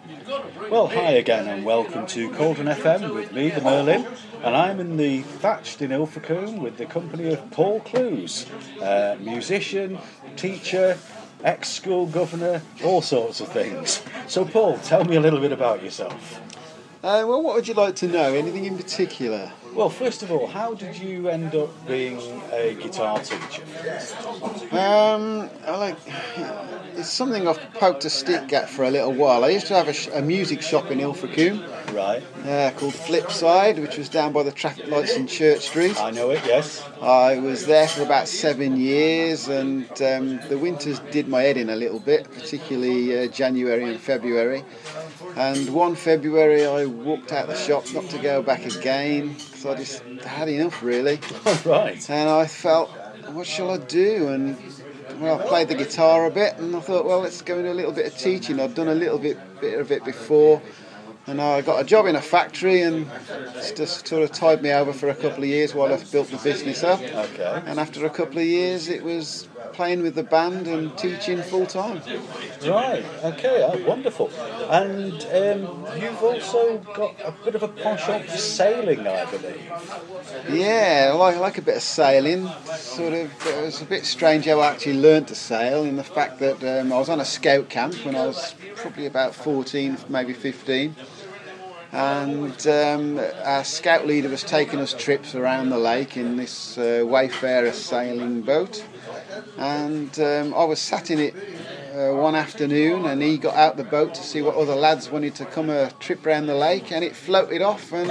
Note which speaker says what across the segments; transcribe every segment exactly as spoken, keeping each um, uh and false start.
Speaker 1: Well, hi again and welcome to Cauldron F M with me, the Merlin, and I'm in the Thatched in Ilfracombe with the company of Paul Clues, uh, musician, teacher, ex-school governor, all sorts of things. So Paul, tell me a little bit about yourself.
Speaker 2: Uh, well, what would you like to know? Anything in particular?
Speaker 1: Well, first of all, how did you end up being a guitar teacher?
Speaker 2: Um, I like it's something I've poked a stick at for a little while. I used to have a, sh- a music shop in Ilfracombe,
Speaker 1: Right.
Speaker 2: uh, called Flipside, which was down by the traffic lights in Church Street.
Speaker 1: I know it, yes.
Speaker 2: I was there for about seven years, and um, the winters did my head in a little bit, particularly uh, January and February. And one February I walked out the shop not to go back again, because I just had enough, really.
Speaker 1: Right.
Speaker 2: And I felt, what shall I do? And well, I played the guitar a bit, and I thought, well, let's go into a little bit of teaching. I'd done a little bit, bit of it before, and I got a job in a factory, and it's just sort of tied me over for a couple of years while I built the business up.
Speaker 1: Okay.
Speaker 2: And after a couple of years, it was playing with the band and teaching full time.
Speaker 1: Right, okay, oh, wonderful. And um, you've also got a bit of a penchant for sailing, I believe.
Speaker 2: Yeah, I like, I like a bit of sailing. Sort of, it was a bit strange how I actually learned to sail, in the fact that um, I was on a scout camp when I was probably about fourteen, maybe fifteen. And um, our scout leader was taking us trips around the lake in this uh, Wayfarer sailing boat. And um, I was sat in it uh, one afternoon, and he got out the boat to see what other lads wanted to come a trip around the lake, and it floated off, and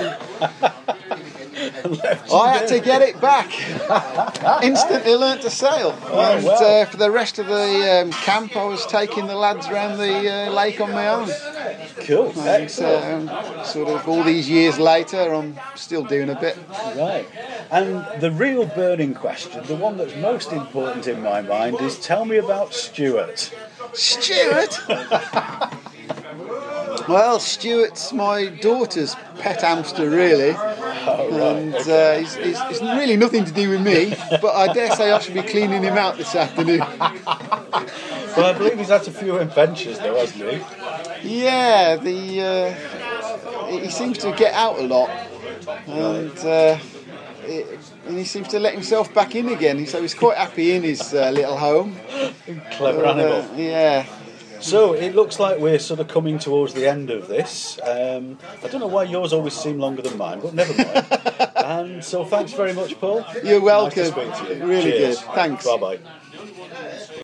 Speaker 2: I had to get it back. Instantly learnt to sail.
Speaker 1: Oh,
Speaker 2: and
Speaker 1: wow.
Speaker 2: uh, for the rest of the um, camp, I was taking the lads around the uh, lake on my own.
Speaker 1: Cool,
Speaker 2: And,
Speaker 1: excellent.
Speaker 2: um, sort of all these years later, I'm still doing a bit.
Speaker 1: Right. And the real burning question, the one that's most important in my mind, is tell me about Stuart.
Speaker 2: Stuart? Well, Stuart's my daughter's pet hamster, really.
Speaker 1: Oh, right.
Speaker 2: And
Speaker 1: Okay.
Speaker 2: uh, he's, he's, it's really nothing to do with me, but I dare say I should be cleaning him out this afternoon.
Speaker 1: Well, I believe he's had a few adventures, though, hasn't he?
Speaker 2: Yeah, the uh, he seems to get out a lot, and uh, it, and he seems to let himself back in again. So he's quite happy in his uh, little home.
Speaker 1: Clever
Speaker 2: But,
Speaker 1: animal.
Speaker 2: uh, yeah.
Speaker 1: So it looks like we're sort of coming towards the end of this. Um, I don't know why yours always seem longer than mine, but never mind. And so thanks very much, Paul.
Speaker 2: You're welcome.
Speaker 1: Nice to speak to you.
Speaker 2: Really
Speaker 1: Cheers.
Speaker 2: good. Thanks.
Speaker 1: Bye-bye.